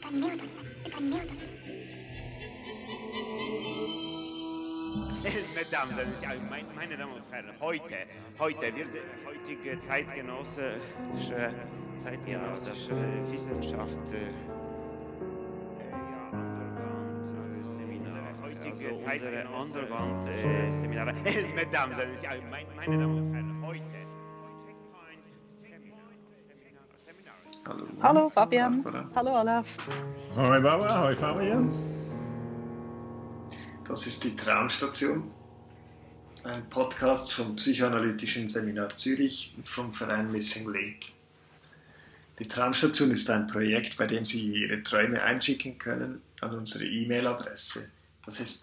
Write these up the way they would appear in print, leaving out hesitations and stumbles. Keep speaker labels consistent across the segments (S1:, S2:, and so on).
S1: Mesdames, meine Damen und Herren, heutige zeitgenössische Wissenschaft, unsere Underground-Seminare. Mesdames, meine Damen und Herren, heute
S2: Hallo.
S3: Hallo Fabian.
S2: Barbara.
S3: Hallo Olaf.
S4: Hoi Barbara, hoi Fabian.
S2: Das ist die Traumstation, ein Podcast vom Psychoanalytischen Seminar Zürich und vom Verein Missing Link. Die Traumstation ist ein Projekt, bei dem Sie Ihre Träume einschicken können an unsere E-Mail-Adresse. Das ist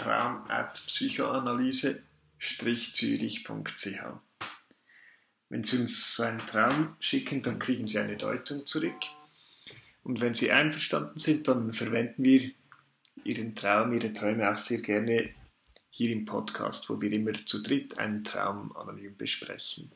S2: traum@psychoanalyse-zürich.ch. Wenn Sie uns so einen Traum schicken, dann kriegen Sie eine Deutung zurück. Und wenn Sie einverstanden sind, dann verwenden wir Ihren Traum, Ihre Träume auch sehr gerne hier im Podcast, wo wir immer zu dritt einen Traum anonym besprechen.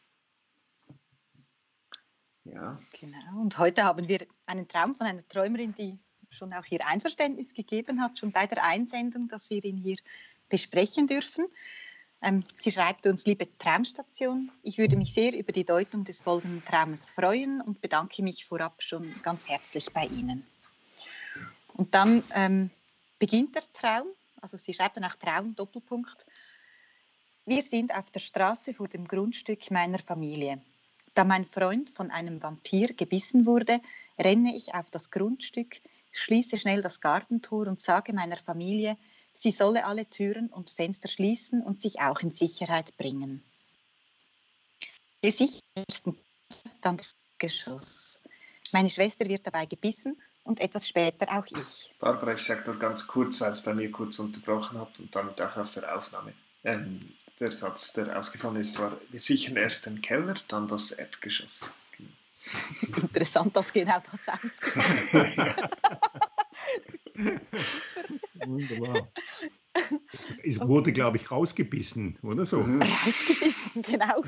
S2: Ja.
S3: Genau, und heute haben wir einen Traum von einer Träumerin, die schon auch ihr Einverständnis gegeben hat, schon bei der Einsendung, dass wir ihn hier besprechen dürfen. Sie schreibt uns: Liebe Traumstation, ich würde mich sehr über die Deutung des folgenden Traumes freuen und bedanke mich vorab schon ganz herzlich bei Ihnen. Und dann beginnt der Traum, also sie schreibt dann auch Traum, Doppelpunkt. Wir sind auf der Straße vor dem Grundstück meiner Familie. Da mein Freund von einem Vampir gebissen wurde, renne ich auf das Grundstück, schließe schnell das Gartentor und sage meiner Familie, sie solle alle Türen und Fenster schließen und sich auch in Sicherheit bringen. Dann das Geschoss. Meine Schwester wird dabei gebissen und etwas später auch ich.
S2: Barbara, ich sage nur ganz kurz, weil es bei mir kurz unterbrochen hat und damit auch auf der Aufnahme. Der Satz, der ausgefallen ist, war: Wir sichern erst den Keller, dann das Erdgeschoss.
S3: Interessant, dass genau das ausgefallen ist.
S4: Wunderbar. Es wurde, glaube ich, rausgebissen, oder so?
S3: Rausgebissen, genau.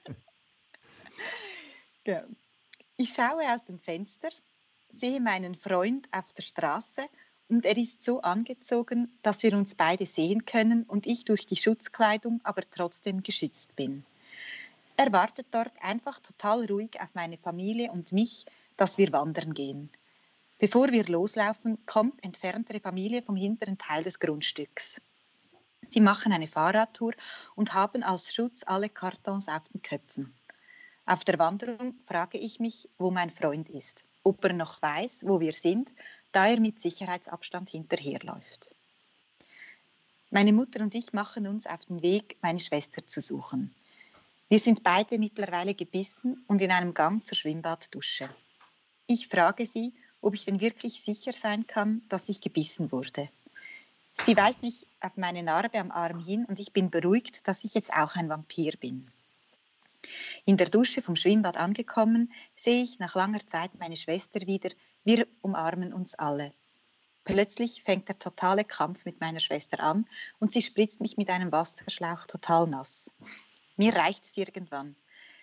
S3: Ja. Ich schaue aus dem Fenster, sehe meinen Freund auf der Straße und er ist so angezogen, dass wir uns beide sehen können und ich durch die Schutzkleidung aber trotzdem geschützt bin. Er wartet dort einfach total ruhig auf meine Familie und mich, dass wir wandern gehen. Bevor wir loslaufen, kommt entferntere Familie vom hinteren Teil des Grundstücks. Sie machen eine Fahrradtour und haben als Schutz alle Kartons auf den Köpfen. Auf der Wanderung frage ich mich, wo mein Freund ist, ob er noch weiß, wo wir sind, da er mit Sicherheitsabstand hinterherläuft. Meine Mutter und ich machen uns auf den Weg, meine Schwester zu suchen. Wir sind beide mittlerweile gebissen und in einem Gang zur Schwimmbaddusche. Ich frage sie, ob ich denn wirklich sicher sein kann, dass ich gebissen wurde. Sie weist mich auf meine Narbe am Arm hin und ich bin beruhigt, dass ich jetzt auch ein Vampir bin. In der Dusche vom Schwimmbad angekommen, sehe ich nach langer Zeit meine Schwester wieder. Wir umarmen uns alle. Plötzlich fängt der totale Kampf mit meiner Schwester an und sie spritzt mich mit einem Wasserschlauch total nass. Mir reicht es irgendwann.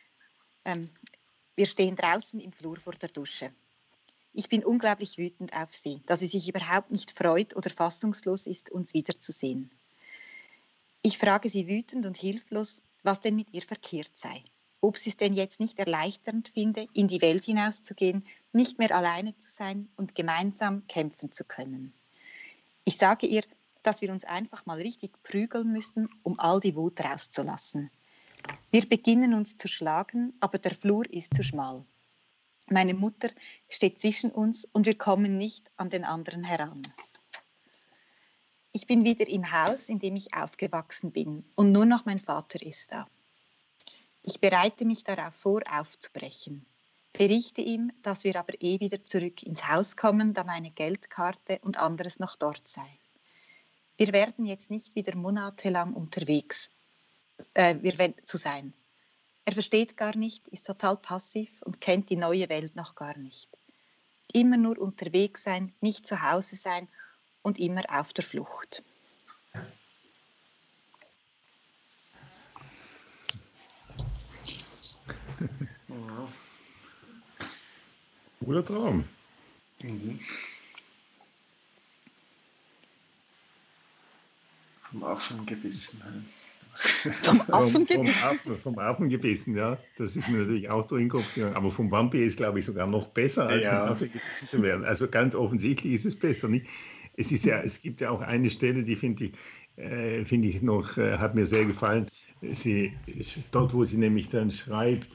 S3: Wir stehen draußen im Flur vor der Dusche. Ich bin unglaublich wütend auf sie, dass sie sich überhaupt nicht freut oder fassungslos ist, uns wiederzusehen. Ich frage sie wütend und hilflos, was denn mit ihr verkehrt sei. Ob sie es denn jetzt nicht erleichternd finde, in die Welt hinauszugehen, nicht mehr alleine zu sein und gemeinsam kämpfen zu können. Ich sage ihr, dass wir uns einfach mal richtig prügeln müssten, um all die Wut rauszulassen. Wir beginnen uns zu schlagen, aber der Flur ist zu schmal. Meine Mutter steht zwischen uns und wir kommen nicht an den anderen heran. Ich bin wieder im Haus, in dem ich aufgewachsen bin und nur noch mein Vater ist da. Ich bereite mich darauf vor, aufzubrechen. Berichte ihm, dass wir aber wieder zurück ins Haus kommen, da meine Geldkarte und anderes noch dort sei. Wir werden jetzt nicht wieder monatelang unterwegs zu sein. Er versteht gar nicht, ist total passiv und kennt die neue Welt noch gar nicht. Immer nur unterwegs sein, nicht zu Hause sein und immer auf der Flucht.
S4: Cooler Traum.
S2: Mhm. Vom Affen gebissen.
S4: Vom Affen gebissen, ja. Das ist mir natürlich auch durch den Kopf gegangen. Aber vom Vampir ist, glaube ich, sogar noch besser, als vom Affen gebissen zu werden. Also ganz offensichtlich ist es besser, nicht? Es gibt ja auch eine Stelle, die finde ich noch, hat mir sehr gefallen. Dort, wo sie nämlich dann schreibt,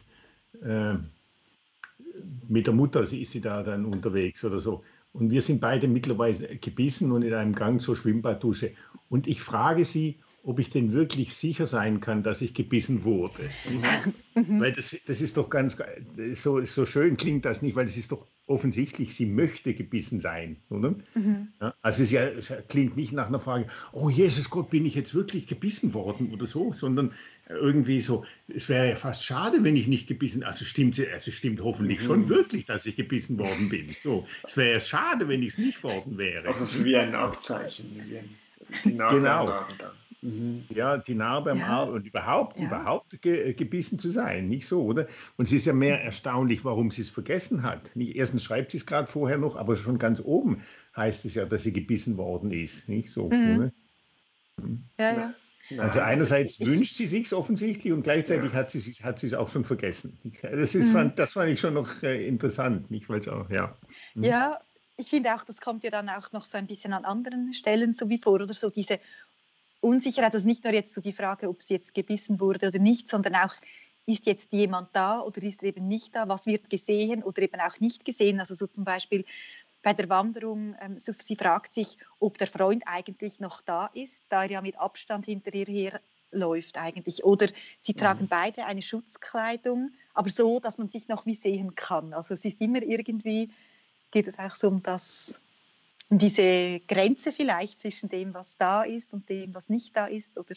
S4: mit der Mutter ist sie da dann unterwegs oder so. Und wir sind beide mittlerweile gebissen und in einem Gang zur Schwimmbadusche. Und ich frage sie, ob ich denn wirklich sicher sein kann, dass ich gebissen wurde. Weil das ist doch so schön klingt das nicht, weil es ist doch offensichtlich, sie möchte gebissen sein, oder? Ja, also es klingt nicht nach einer Frage, oh Jesus Gott, bin ich jetzt wirklich gebissen worden oder so, sondern irgendwie so, es wäre ja fast schade, wenn ich nicht gebissen, also stimmt hoffentlich schon wirklich, dass ich gebissen worden bin. So, es wäre ja schade, wenn ich es nicht worden wäre.
S2: Also es ist wie ein Abzeichen, die Narbe am Arm dann.
S4: Ja, die Narbe am Arm und überhaupt gebissen zu sein, nicht so, oder? Und es ist ja mehr erstaunlich, warum sie es vergessen hat. Nicht, erstens schreibt sie es gerade vorher noch, aber schon ganz oben heißt es ja, dass sie gebissen worden ist, nicht so, oder?
S3: Ja.
S4: Also einerseits wünscht sie sich offensichtlich und gleichzeitig hat sie es auch schon vergessen. Das fand ich schon noch interessant, nicht, weil es auch,
S3: Ja, ich finde auch, das kommt ja dann auch noch so ein bisschen an anderen Stellen so wie vor, oder so diese Unsicherheit, also nicht nur jetzt so die Frage, ob sie jetzt gebissen wurde oder nicht, sondern auch, ist jetzt jemand da oder ist er eben nicht da, was wird gesehen oder eben auch nicht gesehen, also so zum Beispiel bei der Wanderung, sie fragt sich, ob der Freund eigentlich noch da ist, da er ja mit Abstand hinter ihr herläuft eigentlich, oder sie tragen beide eine Schutzkleidung, aber so, dass man sich noch wie sehen kann, also es ist immer irgendwie, geht es auch so um diese Grenze vielleicht zwischen dem, was da ist und dem, was nicht da ist, oder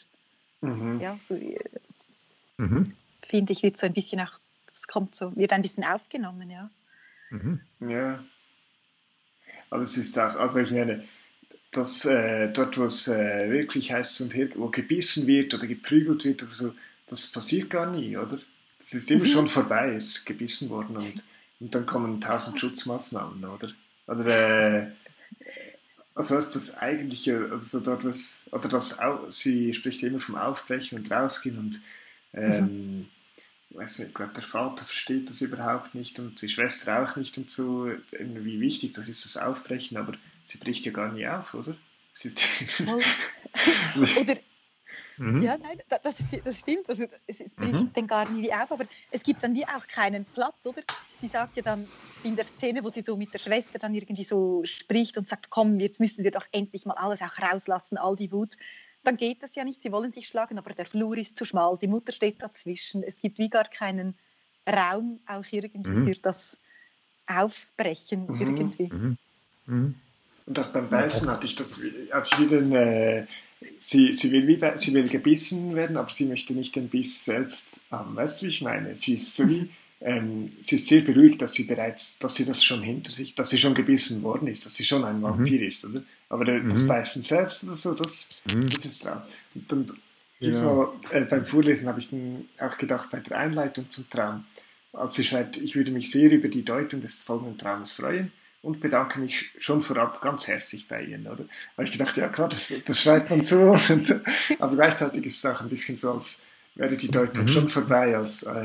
S3: finde ich, wird so ein bisschen auch, wird ein bisschen aufgenommen, ja.
S2: Ja, aber es ist auch, also ich meine, dass dort, wo es wirklich heißt und her, wo gebissen wird oder geprügelt wird oder so, das passiert gar nie, oder? Das ist immer schon vorbei, es ist gebissen worden und dann kommen 1000 Schutzmaßnahmen, oder? Oder also was ist das eigentliche, also so dort was, oder sie spricht immer vom Aufbrechen und rausgehen und weiß nicht, ich glaube, der Vater versteht das überhaupt nicht und die Schwester auch nicht und so, wie wichtig das ist, das Aufbrechen, aber sie bricht ja gar nie auf, oder? Es ist
S3: oder ja, nein, das stimmt. Also, es bricht dann gar nie auf, aber es gibt dann wie auch keinen Platz, oder? Sie sagt ja dann in der Szene, wo sie so mit der Schwester dann irgendwie so spricht und sagt, komm, jetzt müssen wir doch endlich mal alles auch rauslassen, all die Wut. Dann geht das ja nicht, sie wollen sich schlagen, aber der Flur ist zu schmal, die Mutter steht dazwischen. Es gibt wie gar keinen Raum auch irgendwie für das Aufbrechen irgendwie.
S2: Und auch beim Beißen hatte ich wieder sie will gebissen werden, aber sie möchte nicht den Biss selbst haben. Weißt du, wie ich meine? Sie ist so wie, sie ist sehr beruhigt, dass sie das schon hinter sich, dass sie schon gebissen worden ist, dass sie schon ein Vampir ist, oder? Aber das Beißen selbst oder so, das ist Traum. Und dann, diesmal beim Vorlesen habe ich dann auch gedacht, bei der Einleitung zum Traum, als sie schreibt, ich würde mich sehr über die Deutung des folgenden Traumes freuen und bedanke mich schon vorab ganz herzlich bei Ihnen, oder? Habe ich gedacht, ja klar, das schreibt man so, aber gleichzeitig ist es auch ein bisschen so, als wäre die Deutung schon vorbei.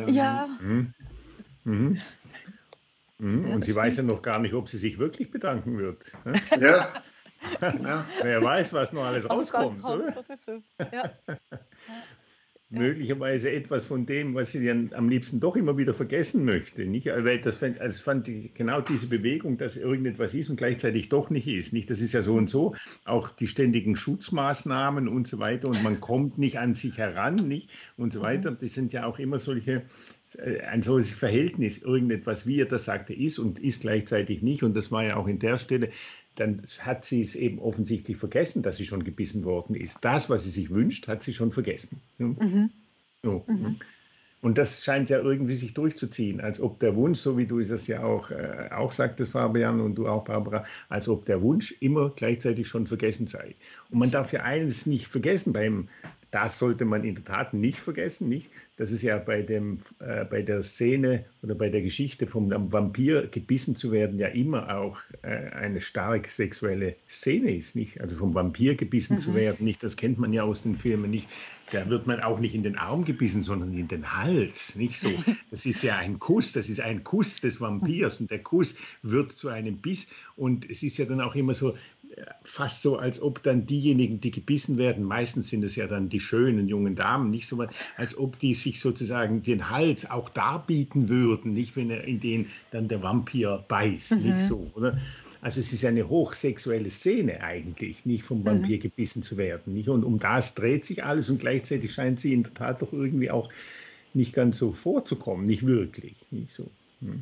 S4: Und sie weiß ja noch gar nicht, ob sie sich wirklich bedanken wird. Ne?
S2: Ja, genau.
S4: Wer weiß, was noch alles rauskommt, oder?
S3: So. Ja.
S4: Möglicherweise etwas von dem, was sie dann am liebsten doch immer wieder vergessen möchte. Nicht? Weil fand ich genau diese Bewegung, dass irgendetwas ist und gleichzeitig doch nicht ist. Nicht? Das ist ja so und so. Auch die ständigen Schutzmaßnahmen und so weiter. Und man kommt nicht an sich heran, nicht? Und so weiter. Das sind ja auch immer ein solches Verhältnis. Irgendetwas, wie er das sagte, ist und ist gleichzeitig nicht. Und das war ja auch in der Stelle. Dann hat sie es eben offensichtlich vergessen, dass sie schon gebissen worden ist. Das, was sie sich wünscht, hat sie schon vergessen. So. Und das scheint ja irgendwie sich durchzuziehen, als ob der Wunsch, so wie du das ja auch sagtest, Fabian, und du auch, Barbara, als ob der Wunsch immer gleichzeitig schon vergessen sei. Und man darf ja eines nicht vergessen beim das sollte man in der Tat nicht vergessen, nicht? Dass es ja bei der Szene oder bei der Geschichte vom Vampir gebissen zu werden ja immer auch eine stark sexuelle Szene ist, nicht? Also vom Vampir gebissen zu werden, nicht? Das kennt man ja aus den Filmen, nicht? Da wird man auch nicht in den Arm gebissen, sondern in den Hals, nicht so. Das ist ja ein Kuss, das ist ein Kuss des Vampirs und der Kuss wird zu einem Biss und es ist ja dann auch immer so, fast so, als ob dann diejenigen, die gebissen werden, meistens sind es ja dann die schönen jungen Damen, nicht so, als ob die sich sozusagen den Hals auch darbieten würden, nicht, wenn in den dann der Vampir beißt, nicht so, oder? Also es ist eine hochsexuelle Szene eigentlich, nicht vom Vampir gebissen zu werden, nicht? Und um das dreht sich alles und gleichzeitig scheint sie in der Tat doch irgendwie auch nicht ganz so vorzukommen, nicht wirklich, nicht so.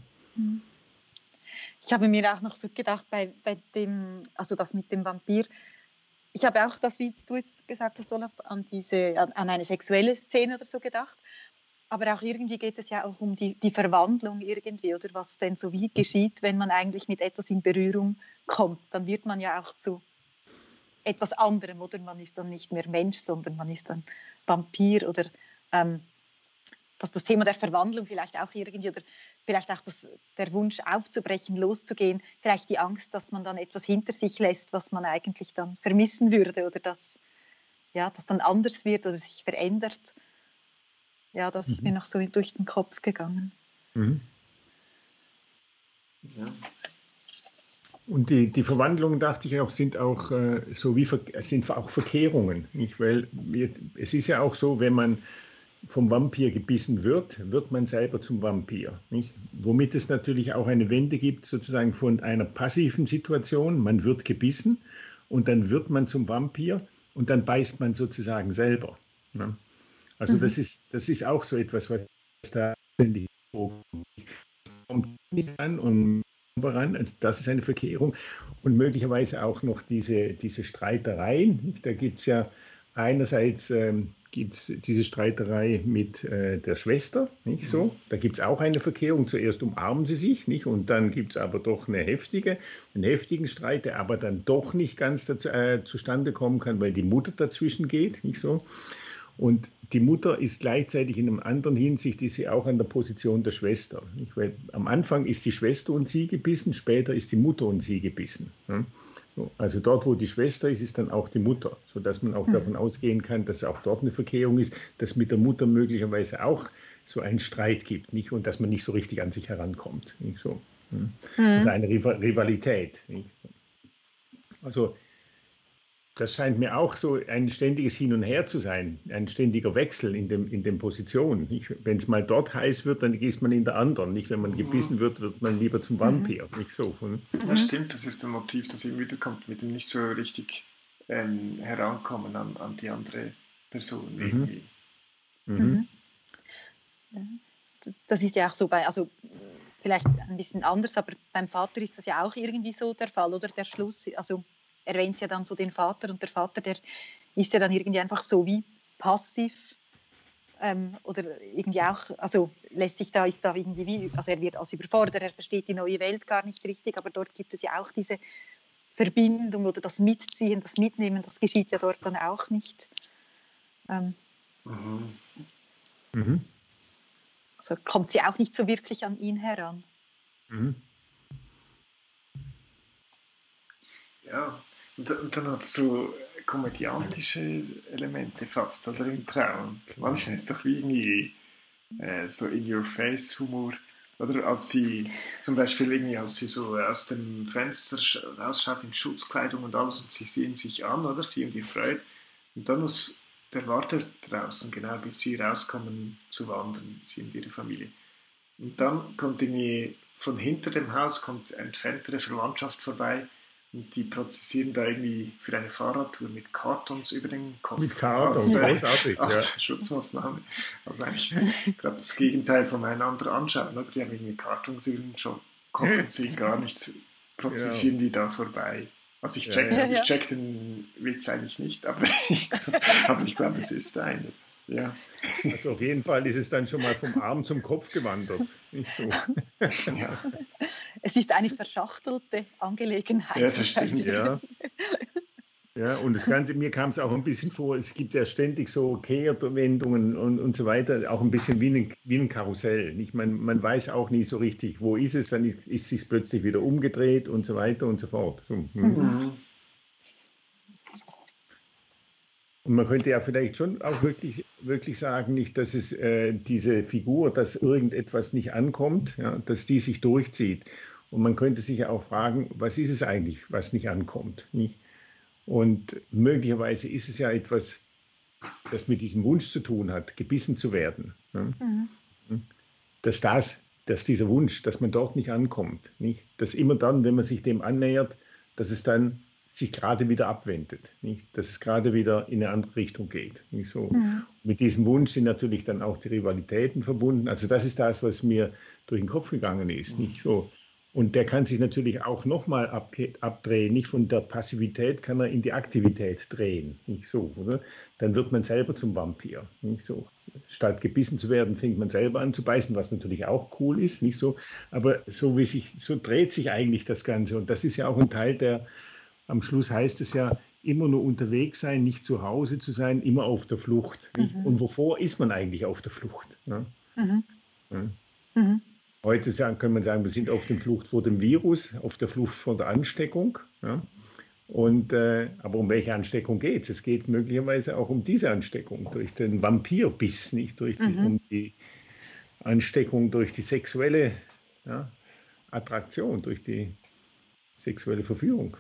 S3: Ich habe mir auch noch so gedacht, bei dem, also das mit dem Vampir, ich habe auch das, wie du jetzt gesagt hast, Olaf, an eine sexuelle Szene oder so gedacht. Aber auch irgendwie geht es ja auch um die Verwandlung irgendwie, oder was denn so wie geschieht, wenn man eigentlich mit etwas in Berührung kommt. Dann wird man ja auch zu etwas anderem, oder? Man ist dann nicht mehr Mensch, sondern man ist dann Vampir oder dass das Thema der Verwandlung vielleicht auch irgendwie, oder vielleicht auch der Wunsch aufzubrechen, loszugehen, vielleicht die Angst, dass man dann etwas hinter sich lässt, was man eigentlich dann vermissen würde oder das dann anders wird oder sich verändert. Ja, das ist mir noch so durch den Kopf gegangen.
S2: Ja.
S4: Und die Verwandlungen, dachte ich auch, sind auch sind auch Verkehrungen. Nicht? Weil es ist ja auch so, wenn man vom Vampir gebissen wird man selber zum Vampir. Nicht? Womit es natürlich auch eine Wende gibt, sozusagen von einer passiven Situation, man wird gebissen und dann wird man zum Vampir und dann beißt man sozusagen selber. Ne? Also das ist auch so etwas, was da ständig kommt nicht an und ran. Also das ist eine Verkehrung und möglicherweise auch noch diese Streitereien. Nicht? Da gibt es ja einerseits gibt's diese Streiterei mit der Schwester, nicht so? Da gibt es auch eine Verkehrung. Zuerst umarmen sie sich, nicht? Und dann gibt es aber doch einen heftigen Streit, der aber dann doch nicht ganz zustande kommen kann, weil die Mutter dazwischen geht, nicht so? Und die Mutter ist gleichzeitig in einer anderen Hinsicht, ist sie auch an der Position der Schwester. Nicht? Weil am Anfang ist die Schwester und sie gebissen, später ist die Mutter und sie gebissen. Also dort, wo die Schwester ist, ist dann auch die Mutter, sodass man auch davon ausgehen kann, dass auch dort eine Verkehrung ist, dass mit der Mutter möglicherweise auch so einen Streit gibt, nicht? Und dass man nicht so richtig an sich herankommt. Nicht? So. Also eine Rivalität. Nicht? Also das scheint mir auch so ein ständiges Hin und Her zu sein, ein ständiger Wechsel in den Positionen. Wenn es mal dort heiß wird, dann ist man in der anderen. Nicht, wenn man gebissen wird, wird man lieber zum Vampir. Nicht so.
S2: Ja, stimmt, das ist ein Motiv, das eben wiederkommt, mit dem nicht so richtig herankommen an die andere Person irgendwie.
S3: Das ist ja auch so also vielleicht ein bisschen anders, aber beim Vater ist das ja auch irgendwie so der Fall, oder der Schluss, also erwähnt ja dann so den Vater und der Vater, der ist ja dann irgendwie einfach so wie passiv oder irgendwie auch, also ist da irgendwie wie, also er wird als überfordert, er versteht die neue Welt gar nicht richtig, aber dort gibt es ja auch diese Verbindung oder das Mitziehen, das Mitnehmen, das geschieht ja dort dann auch nicht. Also kommt sie auch nicht so wirklich an ihn heran.
S2: Ja, und dann hat es so komödiantische Elemente fast, oder im Traum. Manchmal ist es doch wie irgendwie so In-Your-Face-Humor. Oder als sie zum Beispiel irgendwie, als sie so aus dem Fenster rausschaut in Schutzkleidung und alles und sie sehen sich an, oder? Sie und ihr Freund. Und dann muss der wartet draußen, genau, bis sie rauskommen zu wandern, sie und ihre Familie. Und dann kommt irgendwie von hinter dem Haus kommt entferntere Verwandtschaft vorbei und die prozessieren da irgendwie für eine Fahrradtour mit Kartons über den Kopf.
S4: Mit Kartons, großartig,
S2: als Schutzmaßnahme. Also eigentlich gerade das Gegenteil voneinander anschauen. Oder? Die haben irgendwie Kartons über den Kopf und sehen gar nichts, prozessieren die da vorbei. Also ich check den Witz eigentlich nicht, aber ich glaube, es ist einer. Ja.
S4: Also auf jeden Fall ist es dann schon mal vom Arm zum Kopf gewandert. Nicht so.
S2: Ja.
S3: Es ist eine verschachtelte Angelegenheit.
S2: Ja, das stimmt.
S4: Ja. Ja, und das Ganze, mir kam es auch ein bisschen vor, es gibt ja ständig so Kehrwendungen und so weiter, auch ein bisschen wie ein Karussell. Nicht? Man weiß auch nie so richtig, wo ist es, dann ist es sich plötzlich wieder umgedreht und so weiter und so fort. So,
S2: Mhm.
S4: Und man könnte ja vielleicht schon auch wirklich sagen, nicht, dass es diese Figur, dass irgendetwas nicht ankommt, ja, dass die sich durchzieht. Und man könnte sich ja auch fragen, was ist es eigentlich, was nicht ankommt? Nicht? Und möglicherweise ist es ja etwas, das mit diesem Wunsch zu tun hat, gebissen zu werden. Ne? Dass dieser Wunsch, dass man dort nicht ankommt, nicht? Dass immer dann, wenn man sich dem annähert, dass es dann sich gerade wieder abwendet, nicht? Dass es gerade wieder in eine andere Richtung geht. Nicht so. Mit diesem Wunsch sind natürlich dann auch die Rivalitäten verbunden. Also das ist das, was mir durch den Kopf gegangen ist. Nicht so. Und der kann sich natürlich auch nochmal abdrehen. Nicht von der Passivität kann er in die Aktivität drehen. Nicht so, oder? Dann wird man selber zum Vampir. Nicht so. Statt gebissen zu werden, fängt man selber an zu beißen, was natürlich auch cool ist. Nicht so. Aber so dreht sich eigentlich das Ganze. Und das ist ja auch ein Teil der, am Schluss heißt es ja, immer nur unterwegs sein, nicht zu Hause zu sein, immer auf der Flucht. Nicht? Und wovor ist man eigentlich auf der Flucht? Ja? Ja. Heute kann man sagen, wir sind auf der Flucht vor dem Virus, auf der Flucht vor der Ansteckung. Ja? Aber um welche Ansteckung geht es? Es geht möglicherweise auch um diese Ansteckung durch den Vampirbiss, nicht um die Ansteckung durch die sexuelle Attraktion, durch die sexuelle Verführung.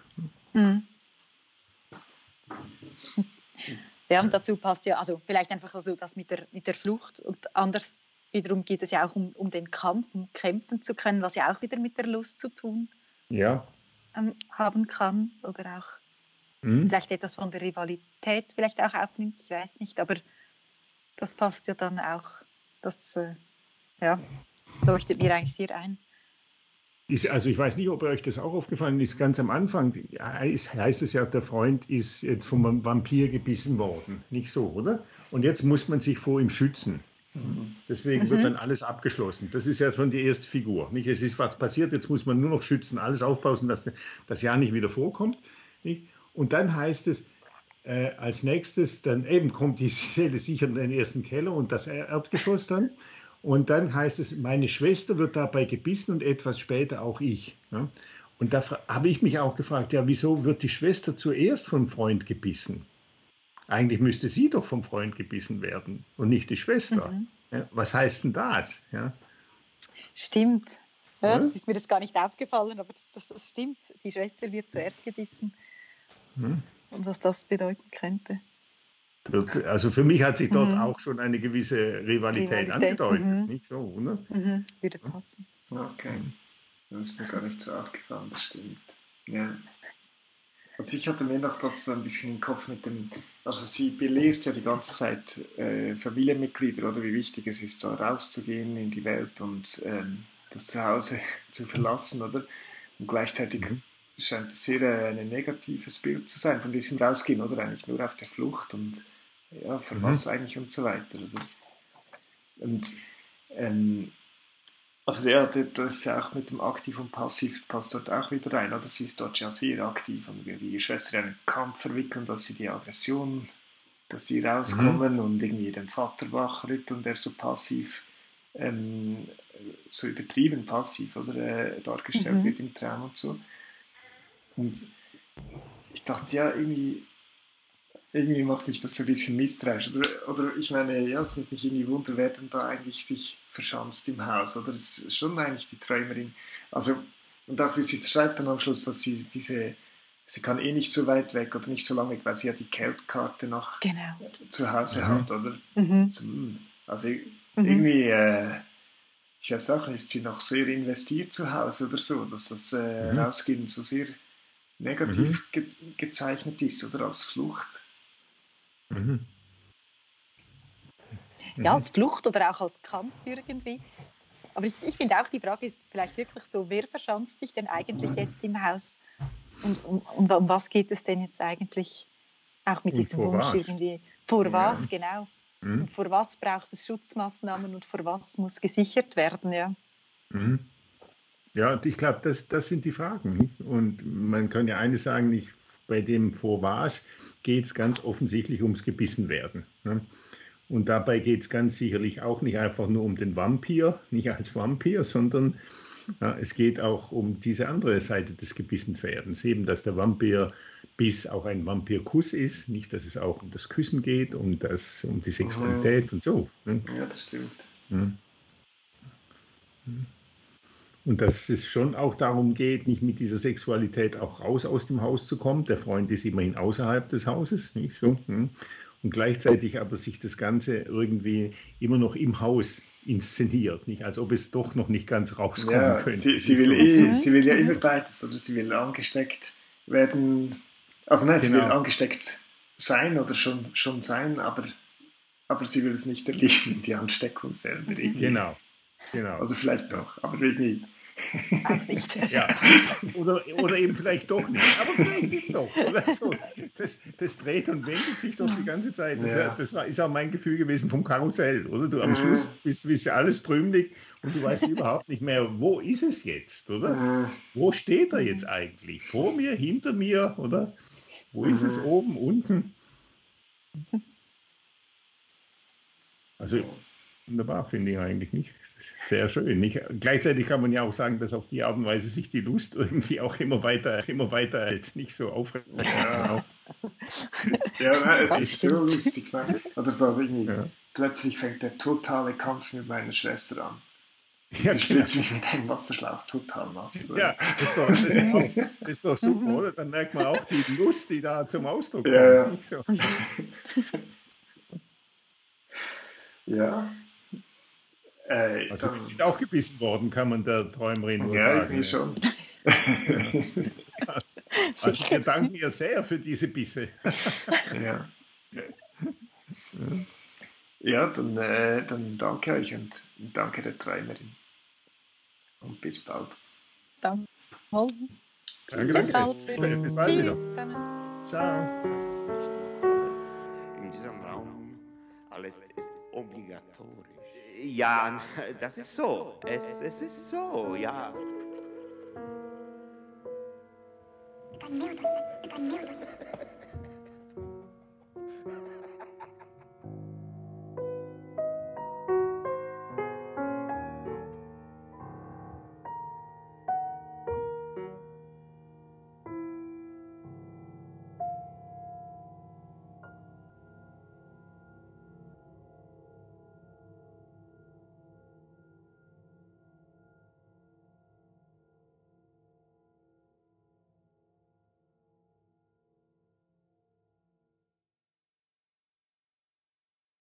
S3: Ja, und dazu passt ja, also vielleicht einfach so das mit der Flucht und anders wiederum geht es ja auch um den Kampf, um kämpfen zu können, was ja auch wieder mit der Lust zu tun haben kann oder auch vielleicht etwas von der Rivalität vielleicht auch aufnimmt, ich weiß nicht, aber das passt ja dann auch, das leuchtet mir eigentlich sehr ein.
S4: Also ich weiß nicht, ob euch das auch aufgefallen ist, ganz am Anfang heißt es ja, der Freund ist jetzt vom Vampir gebissen worden, nicht so, oder? Und jetzt muss man sich vor ihm schützen. Deswegen wird dann alles abgeschlossen. Das ist ja schon die erste Figur. Nicht? Es ist was passiert, jetzt muss man nur noch schützen, alles aufpassen, dass das ja nicht wieder vorkommt. Nicht? Und dann heißt es, als nächstes, dann eben kommt die Seele sicher in den ersten Keller und das Erdgeschoss dann. Und dann heißt es, meine Schwester wird dabei gebissen und etwas später auch ich. Ja? Und da habe ich mich auch gefragt, ja, wieso wird die Schwester zuerst vom Freund gebissen? Eigentlich müsste sie doch vom Freund gebissen werden und nicht die Schwester. Ja? Was heißt denn das? Ja?
S3: Stimmt. Ja, das ist mir das gar nicht aufgefallen, aber das stimmt. Die Schwester wird zuerst gebissen. Und was das bedeuten könnte.
S4: Also für mich hat sich dort auch schon eine gewisse Rivalität angedeutet. Nicht so, oder?
S3: Würde passen.
S2: Okay. Das ist mir gar nicht so aufgefallen, das stimmt. Ja. Also ich hatte mir noch das so ein bisschen im Kopf mit dem, also sie belehrt ja die ganze Zeit Familienmitglieder, oder wie wichtig es ist, so rauszugehen in die Welt und das Zuhause zu verlassen, oder? Und gleichzeitig scheint es sehr ein negatives Bild zu sein von diesem Rausgehen, oder? Eigentlich nur auf der Flucht und ja, für was eigentlich und so weiter. Oder? Und also das ist ja auch mit dem Aktiv und Passiv passt dort auch wieder rein, oder? Sie ist dort ja sehr aktiv und will die Schwester in einen Kampf verwickeln, dass sie die Aggression, dass sie rauskommen und irgendwie den Vater wachrütteln und der so passiv, so übertrieben passiv, oder dargestellt wird im Traum und so. Und ich dachte, ja, irgendwie macht mich das so ein bisschen misstrauisch. Oder ich meine, ja, es nimmt mich irgendwie Wunder, wer denn da eigentlich sich verschanzt im Haus. Oder es ist schon eigentlich die Träumerin. Also, und auch wie sie schreibt dann am Schluss, dass sie kann eh nicht so weit weg oder nicht so lange weg, weil sie ja die Geldkarte noch zu Hause hat, oder? Also irgendwie, ich weiß auch nicht, ist sie noch sehr investiert zu Hause oder so, dass das Rausgehen so sehr negativ gezeichnet ist, oder als Flucht.
S3: Ja, als Flucht oder auch als Kampf irgendwie. Aber ich finde auch, die Frage ist vielleicht wirklich so, wer verschanzt sich denn eigentlich jetzt im Haus? Und um was geht es denn jetzt eigentlich auch mit diesem Wunsch irgendwie? Vor was, genau. Und vor was braucht es Schutzmaßnahmen und vor was muss gesichert werden, ja.
S4: Ja, ich glaube, das sind die Fragen. Nicht? Und man kann ja eines sagen, bei dem Vorwage geht es ganz offensichtlich ums Gebissenwerden. Ne? Und dabei geht es ganz sicherlich auch nicht einfach nur um den Vampir, nicht als Vampir, sondern es geht auch um diese andere Seite des Gebissenswerdens. Eben, dass der Vampirbiss auch ein Vampirkuss ist, nicht, dass es auch um das Küssen geht, um die Sexualität und so. Ne?
S2: Ja, das stimmt.
S4: Und dass es schon auch darum geht, nicht mit dieser Sexualität auch raus aus dem Haus zu kommen. Der Freund ist immerhin außerhalb des Hauses, nicht so? Und gleichzeitig aber sich das Ganze irgendwie immer noch im Haus inszeniert, nicht? Als ob es doch noch nicht ganz rauskommen könnte.
S2: Sie will ja immer beides, oder sie will angesteckt werden, also nein, sie will angesteckt sein oder schon sein, aber sie will es nicht erleben, die Ansteckung selber. Irgendwie.
S4: Genau.
S2: Oder vielleicht doch, aber irgendwie.
S3: Weiß nicht.
S4: Ja. Oder eben vielleicht doch nicht. Aber vielleicht ist doch. Oder so. Das dreht und wendet sich doch die ganze Zeit. Das ist auch mein Gefühl gewesen vom Karussell. Oder? Du am Schluss bist alles trümmelig und du weißt überhaupt nicht mehr, wo ist es jetzt? Oder? Wo steht er jetzt eigentlich? Vor mir, hinter mir? Oder? Wo ist es? Oben, unten? Also wunderbar, finde ich eigentlich nicht. Sehr schön. Gleichzeitig kann man ja auch sagen, dass auf die Art und Weise sich die Lust irgendwie auch immer weiter als nicht so aufrecht.
S2: Es ist so lustig. Oder so irgendwie, plötzlich fängt der totale Kampf mit meiner Schwester an. Sie spritzt mich mit einem Wasserschlauch total nass.
S4: Oder? Ja, das ist doch super, oder? Dann merkt man auch die Lust, die da zum Ausdruck kommt.
S2: So. Ja.
S4: Also wir sind auch gebissen worden, kann man der Träumerin nur sagen.
S2: Ja, schon.
S4: Also wir danken ihr sehr für diese Bisse.
S2: Ja, dann danke euch und danke der Träumerin. Und bis bald.
S3: Danke.
S4: Danke.
S3: Bis bald.
S4: Bis bald wieder. Ciao.
S1: In diesem Raum alles ist obligatorisch. Ja, das ist so. Es ist so, ja.
S5: Music.